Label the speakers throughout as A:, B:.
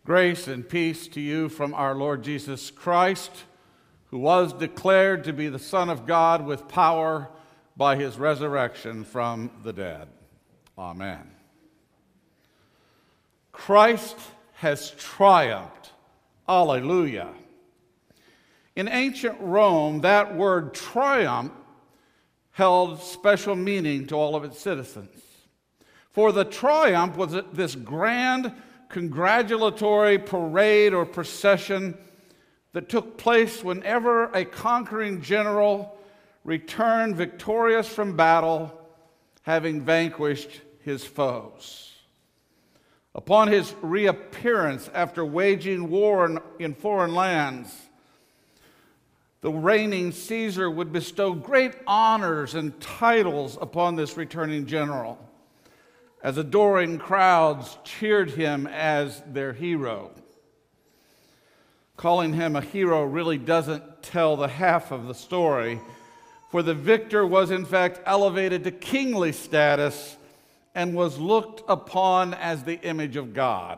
A: Grace and peace to you from our Lord Jesus Christ, who was declared to be the Son of God with power by his resurrection from the dead. Amen. Christ has triumphed. Alleluia. In ancient Rome, that word triumph held special meaning to all of its citizens. For the triumph was this grand congratulatory parade or procession that took place whenever a conquering general returned victorious from battle, having vanquished his foes. Upon his reappearance after waging war in foreign lands, the reigning Caesar would bestow great honors and titles upon this returning general, as adoring crowds cheered him as their hero. Calling him a hero really doesn't tell the half of the story, for the victor was in fact elevated to kingly status and was looked upon as the image of God.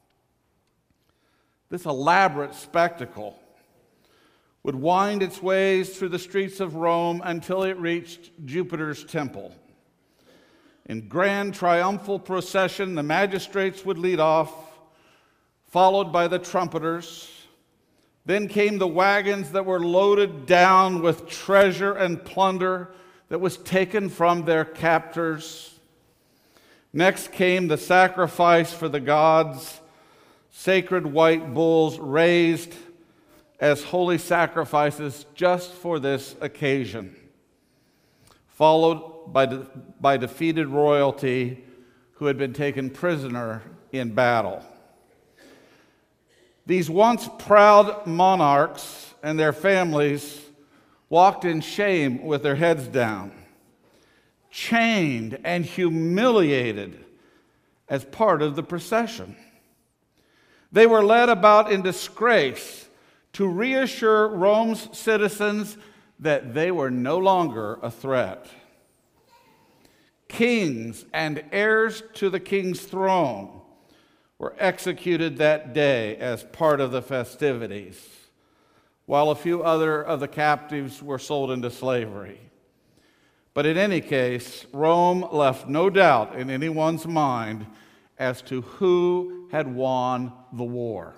A: This elaborate spectacle would wind its ways through the streets of Rome until it reached Jupiter's temple. In grand triumphal procession, the magistrates would lead off, followed by the trumpeters. Then came the wagons that were loaded down with treasure and plunder that was taken from their captors. Next came the sacrifice for the gods, sacred white bulls raised as holy sacrifices just for this occasion, followed by defeated royalty who had been taken prisoner in battle. These once proud monarchs and their families walked in shame with their heads down, chained and humiliated as part of the procession. They were led about in disgrace to reassure Rome's citizens that they were no longer a threat. Kings and heirs to the king's throne were executed that day as part of the festivities, while a few other of the captives were sold into slavery. But in any case, Rome left no doubt in anyone's mind as to who had won the war.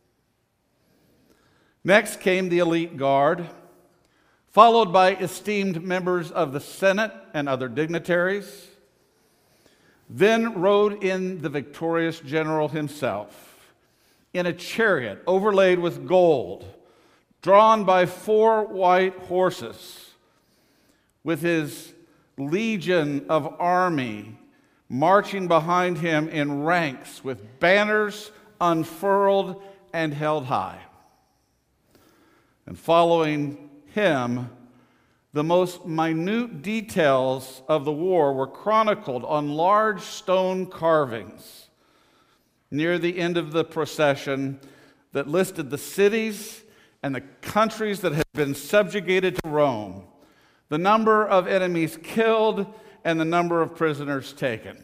A: Next came the elite guard, followed by esteemed members of the Senate and other dignitaries. Then rode in the victorious general himself, in a chariot overlaid with gold, drawn by 4 white horses, with his legion of army marching behind him in ranks with banners unfurled and held high. And following him, the most minute details of the war were chronicled on large stone carvings near the end of the procession that listed the cities and the countries that had been subjugated to Rome, the number of enemies killed, and the number of prisoners taken.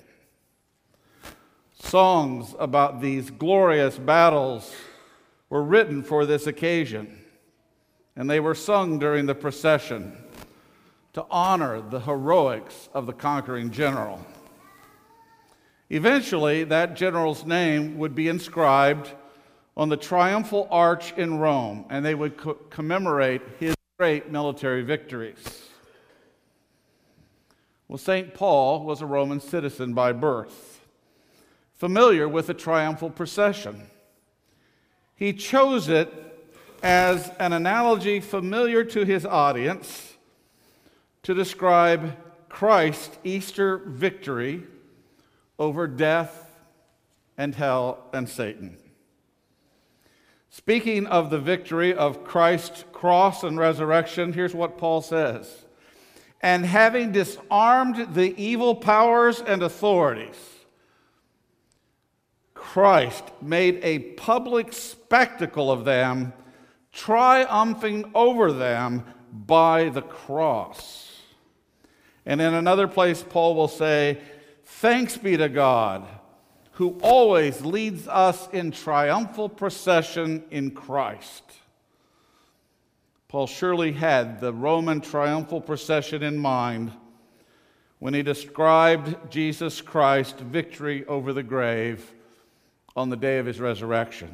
A: Songs about these glorious battles were written for this occasion, and they were sung during the procession to honor the heroics of the conquering general. Eventually, that general's name would be inscribed on the triumphal arch in Rome, and they would commemorate his great military victories. Well, St. Paul was a Roman citizen by birth, familiar with the triumphal procession. He chose it as an analogy familiar to his audience to describe Christ's Easter victory over death and hell and Satan. Speaking of the victory of Christ's cross and resurrection, here's what Paul says. And having disarmed the evil powers and authorities, Christ made a public spectacle of them, triumphing over them by the cross. And in another place, Paul will say, thanks be to God, who always leads us in triumphal procession in Christ. Paul surely had the Roman triumphal procession in mind when he described Jesus Christ's victory over the grave on the day of his resurrection.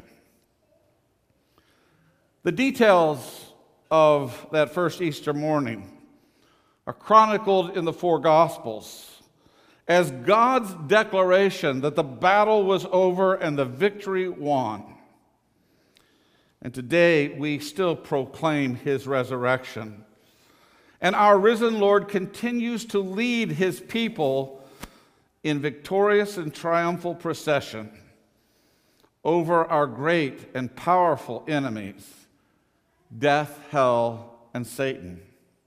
A: The details of that first Easter morning are chronicled in the four Gospels as God's declaration that the battle was over and the victory won. And today we still proclaim his resurrection. And our risen Lord continues to lead his people in victorious and triumphal procession over our great and powerful enemies, death, hell, and Satan.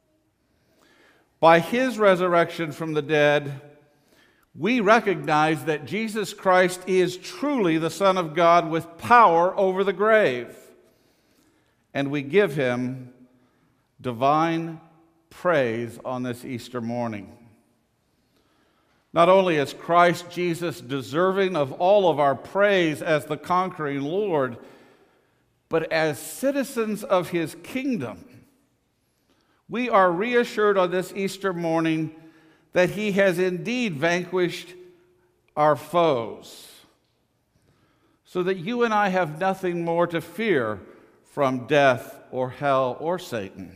A: By his resurrection from the dead, we recognize that Jesus Christ is truly the Son of God with power over the grave, and we give him divine praise on this Easter morning. Not only is Christ Jesus deserving of all of our praise as the conquering Lord, but as citizens of his kingdom, we are reassured on this Easter morning that he has indeed vanquished our foes, so that you and I have nothing more to fear from death or hell or Satan.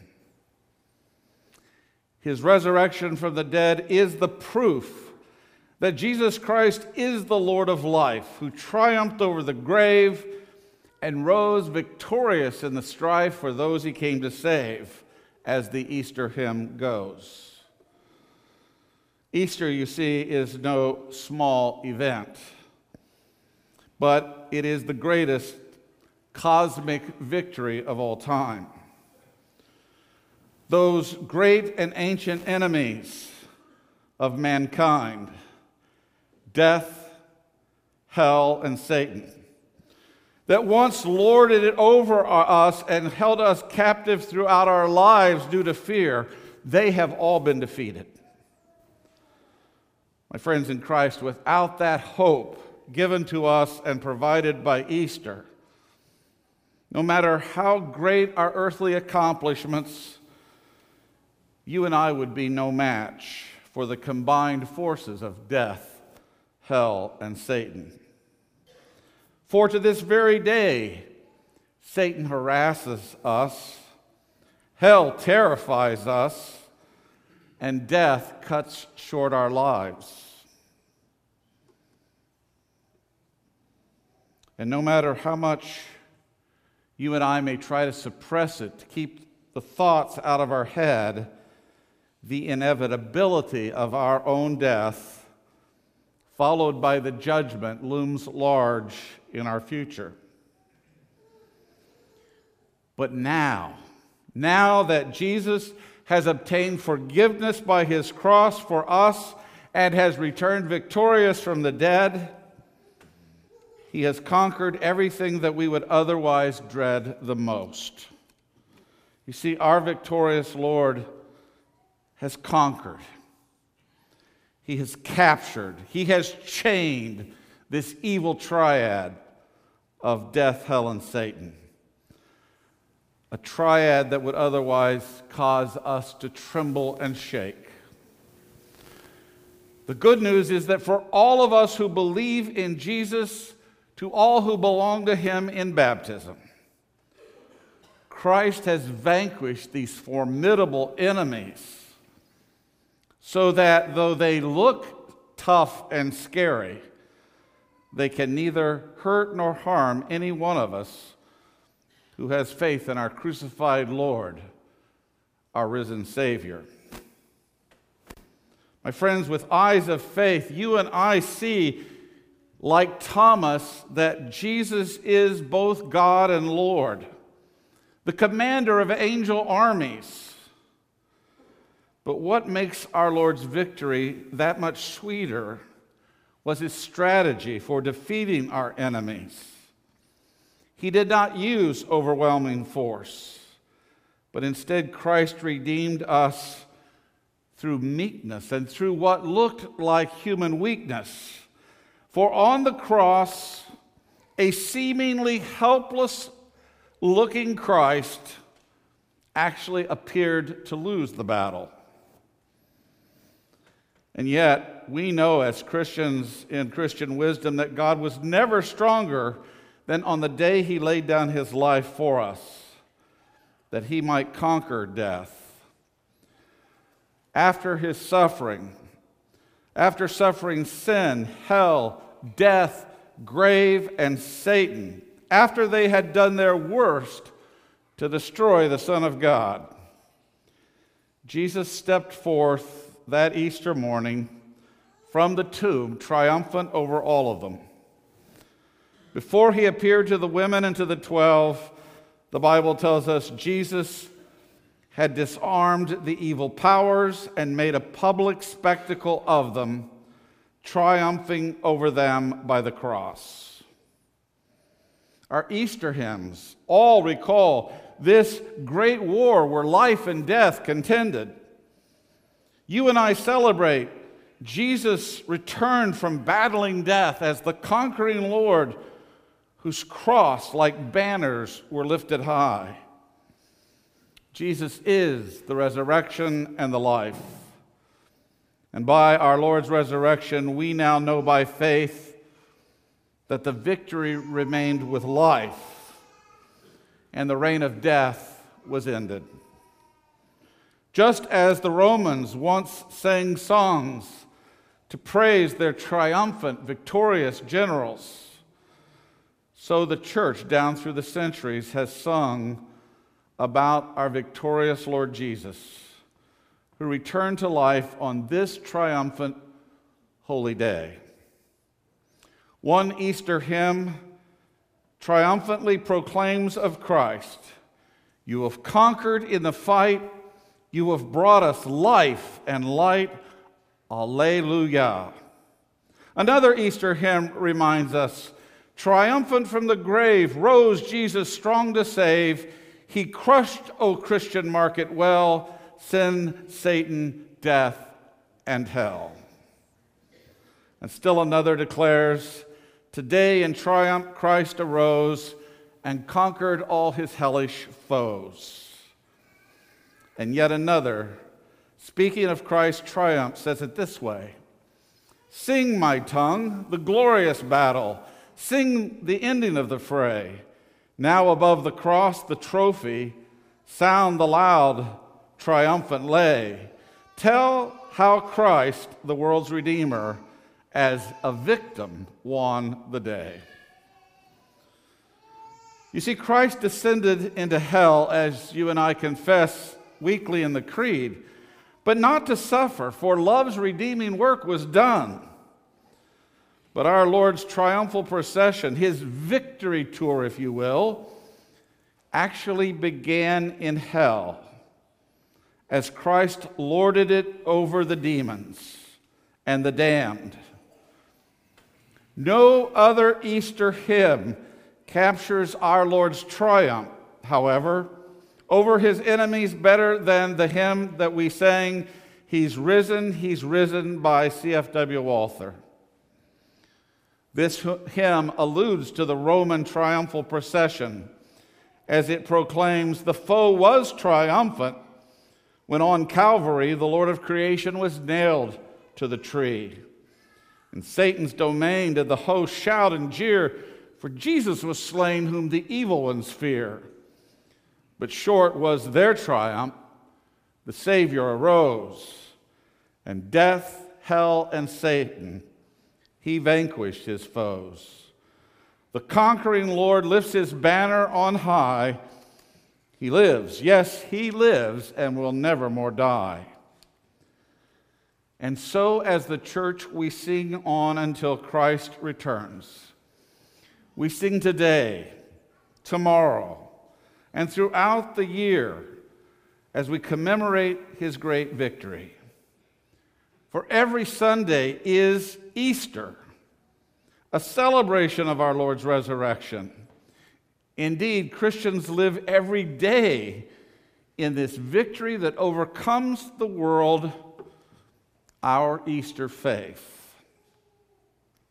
A: His resurrection from the dead is the proof that Jesus Christ is the Lord of life, who triumphed over the grave and rose victorious in the strife for those he came to save, as the Easter hymn goes. Easter, you see, is no small event, but it is the greatest cosmic victory of all time. Those great and ancient enemies of mankind, death, hell, and Satan, that once lorded it over us and held us captive throughout our lives due to fear, they have all been defeated. My friends in Christ, without that hope given to us and provided by Easter, no matter how great our earthly accomplishments, you and I would be no match for the combined forces of death, hell, and Satan. For to this very day, Satan harasses us, hell terrifies us, and death cuts short our lives. And no matter how much you and I may try to suppress it, to keep the thoughts out of our head, the inevitability of our own death, followed by the judgment, looms large in our future. But now that Jesus has obtained forgiveness by his cross for us and has returned victorious from the dead, he has conquered everything that we would otherwise dread the most. You see, our victorious Lord has conquered. He has captured. He has chained this evil triad of death, hell, and Satan. A triad that would otherwise cause us to tremble and shake. The good news is that for all of us who believe in Jesus, to all who belong to him in baptism, Christ has vanquished these formidable enemies, so that though they look tough and scary, they can neither hurt nor harm any one of us who has faith in our crucified Lord, our risen Savior. My friends, with eyes of faith, you and I see, like Thomas, that Jesus is both God and Lord, the commander of angel armies. But what makes our Lord's victory that much sweeter was his strategy for defeating our enemies. He did not use overwhelming force, but instead Christ redeemed us through meekness and through what looked like human weakness, For on the cross, a seemingly helpless-looking Christ actually appeared to lose the battle. And yet, we know as Christians in Christian wisdom that God was never stronger than on the day he laid down his life for us, that he might conquer death. After his suffering, after suffering sin, hell, death, grave, and Satan, after they had done their worst to destroy the Son of God, Jesus stepped forth that Easter morning from the tomb, triumphant over all of them. Before he appeared to the women and to the 12, the Bible tells us Jesus had disarmed the evil powers and made a public spectacle of them, triumphing over them by the cross. Our Easter hymns all recall this great war where life and death contended. You and I celebrate Jesus returned from battling death as the conquering Lord whose cross, like banners, were lifted high. Jesus is the resurrection and the life. And by our Lord's resurrection, we now know by faith that the victory remained with life and the reign of death was ended. Just as the Romans once sang songs to praise their triumphant, victorious generals, so the church down through the centuries has sung about our victorious Lord Jesus, who returned to life on this triumphant holy day. One Easter hymn triumphantly proclaims of Christ, "You have conquered in the fight, you have brought us life and light, Alleluia." Another Easter hymn reminds us, "Triumphant from the grave rose Jesus strong to save. He crushed, O Christian, mark it well, sin, Satan, death, and hell." And still another declares, "Today in triumph Christ arose and conquered all his hellish foes." And yet another, speaking of Christ's triumph, says it this way, "Sing, my tongue, the glorious battle. Sing the ending of the fray. Now above the cross, the trophy, sound the loud, triumphant lay. Tell how Christ, the world's Redeemer, as a victim won the day." You see, Christ descended into hell, as you and I confess weekly in the Creed, but not to suffer, for love's redeeming work was done. But our Lord's triumphal procession, his victory tour, if you will, actually began in hell as Christ lorded it over the demons and the damned. No other Easter hymn captures our Lord's triumph, however, over his enemies better than the hymn that we sang, He's Risen by C.F.W. Walther. This hymn alludes to the Roman triumphal procession as it proclaims the foe was triumphant when on Calvary the Lord of creation was nailed to the tree. In Satan's domain did the host shout and jeer, for Jesus was slain whom the evil ones fear. But short was their triumph, the Savior arose, and death, hell, and Satan, he vanquished his foes. The conquering Lord lifts his banner on high. He lives, yes, he lives, and will never more die. And so as the church we sing on until Christ returns. We sing today, tomorrow, and throughout the year as we commemorate his great victory. For every Sunday is Easter, a celebration of our Lord's resurrection. Indeed, Christians live every day in this victory that overcomes the world, our Easter faith.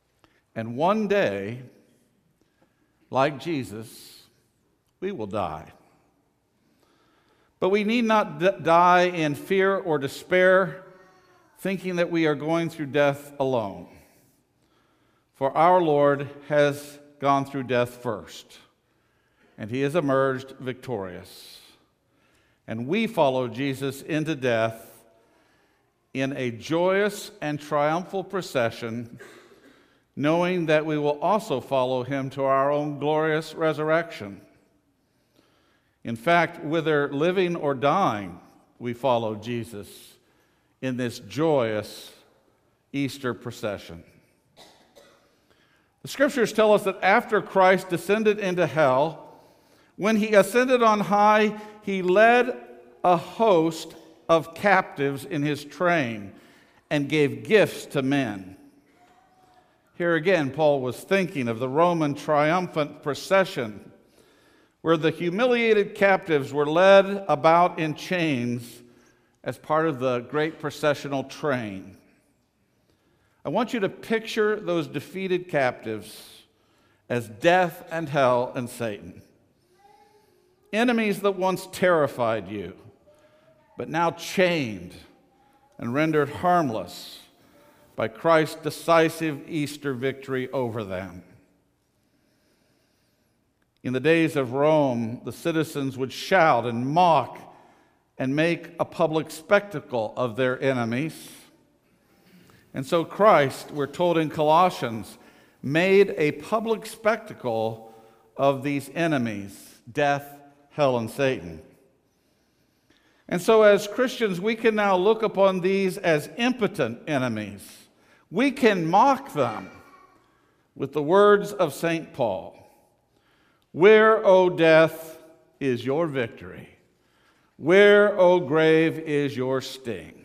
A: And one day, like Jesus, we will die. But we need not die in fear or despair, thinking that we are going through death alone. For our Lord has gone through death first, and he has emerged victorious. And we follow Jesus into death in a joyous and triumphal procession, knowing that we will also follow him to our own glorious resurrection. In fact, whether living or dying, we follow Jesus in this joyous Easter procession. The scriptures tell us that after Christ descended into hell, when he ascended on high, he led a host of captives in his train and gave gifts to men. Here again, Paul was thinking of the Roman triumphant procession where the humiliated captives were led about in chains as part of the great processional train. I want you to picture those defeated captives as death and hell and Satan. Enemies that once terrified you, but now chained and rendered harmless by Christ's decisive Easter victory over them. In the days of Rome, the citizens would shout and mock and make a public spectacle of their enemies. And so Christ, we're told in Colossians, made a public spectacle of these enemies, death, hell, and Satan. And so as Christians, we can now look upon these as impotent enemies. We can mock them with the words of St. Paul. Where, O death, is your victory? Where, O grave, is your sting?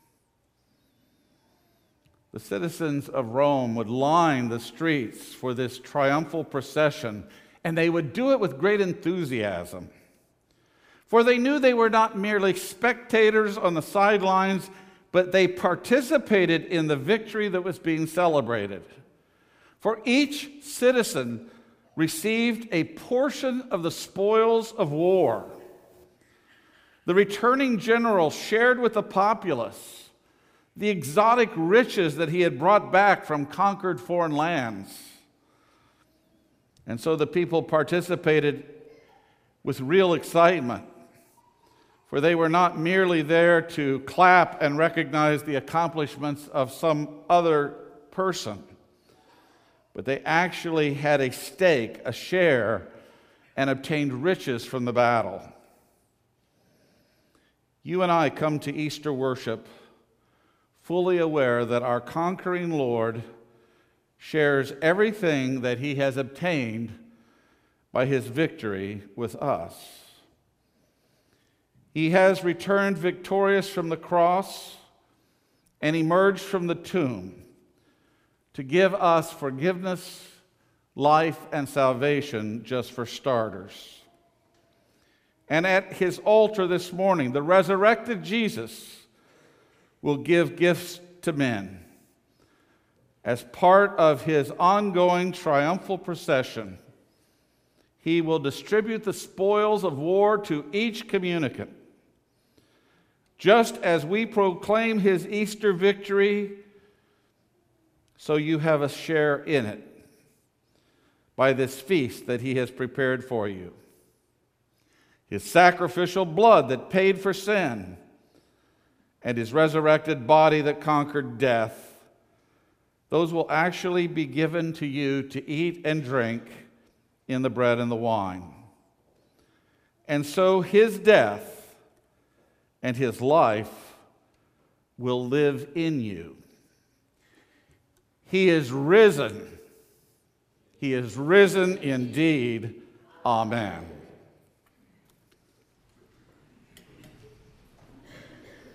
A: The citizens of Rome would line the streets for this triumphal procession, and they would do it with great enthusiasm. For they knew they were not merely spectators on the sidelines, but they participated in the victory that was being celebrated. For each citizen received a portion of the spoils of war. The returning general shared with the populace the exotic riches that he had brought back from conquered foreign lands. And so the people participated with real excitement, for they were not merely there to clap and recognize the accomplishments of some other person, but they actually had a stake, a share, and obtained riches from the battle. You and I come to Easter worship fully aware that our conquering Lord shares everything that he has obtained by his victory with us. He has returned victorious from the cross and emerged from the tomb to give us forgiveness, life, and salvation, just for starters. And at his altar this morning, the resurrected Jesus will give gifts to men. As part of his ongoing triumphal procession, he will distribute the spoils of war to each communicant. Just as we proclaim his Easter victory, so you have a share in it by this feast that he has prepared for you. His sacrificial blood that paid for sin, and his resurrected body that conquered death, those will actually be given to you to eat and drink in the bread and the wine. And so his death and his life will live in you. He is risen. He is risen indeed. Amen.